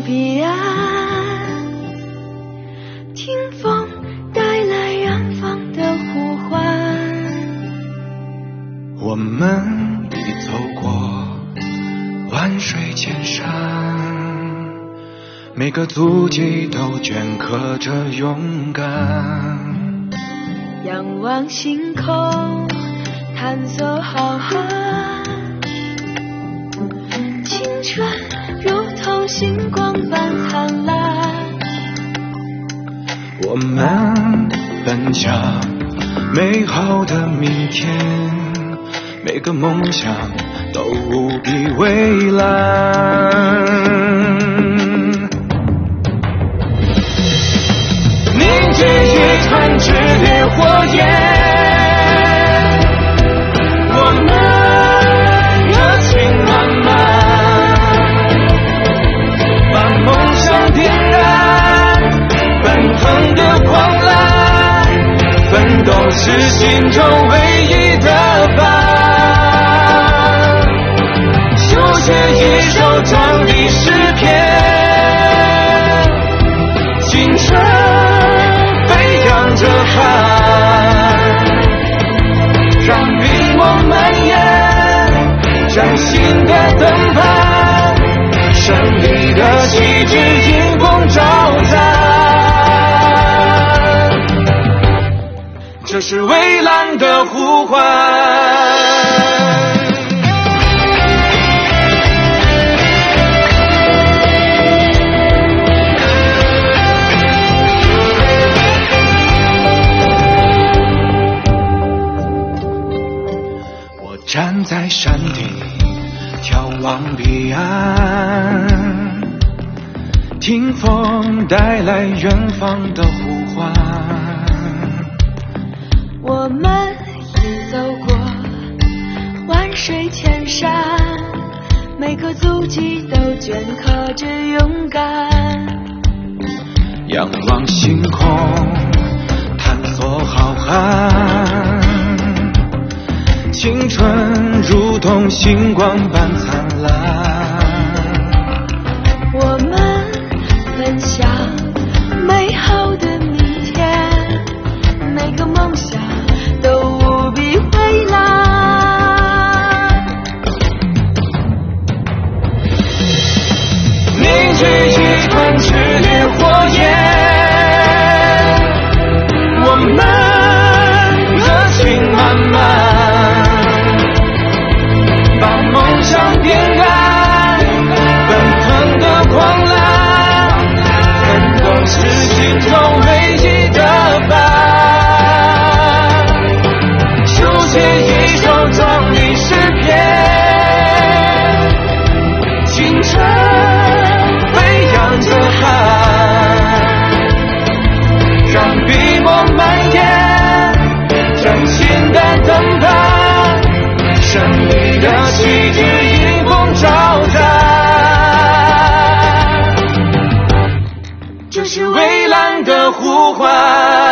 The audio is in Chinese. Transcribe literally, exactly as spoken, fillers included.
彼岸，听风带来远方的呼唤。 我们已走过万水千山，每个足迹都镌刻着勇敢。 仰望星空，探索浩瀚，青春如同星光般灿烂。 我们奔向美好的明天，每个梦想都无比蔚蓝。凝聚一团炽烈火焰，我们热情满满，把梦想点燃，奔腾的狂澜，奋斗是心中唯一的伴。书写一首壮丽诗篇，青春飞扬着汗，让笔墨蔓延，崭新的灯盘，胜利的旗帜迎风招展，这是蔚蓝的呼唤。站在山顶，眺望彼岸，听风带来远方的呼唤。 我们已走过万水千山，每个足迹都镌刻着勇敢。 仰望星空，探索浩瀚，青春如同星光般灿烂。 我们奔向美好的明天，每个梦想都无比蔚蓝。 凝聚一团炽烈火焰，我们热情满满，把梦想点燃，奔腾的狂澜，奋斗是心中唯一的伴。书写一首壮丽诗篇，青春飞扬着汗，让笔墨蔓延，崭新的灯盘，胜利的旗帜迎风招展，这是蔚蓝的呼唤。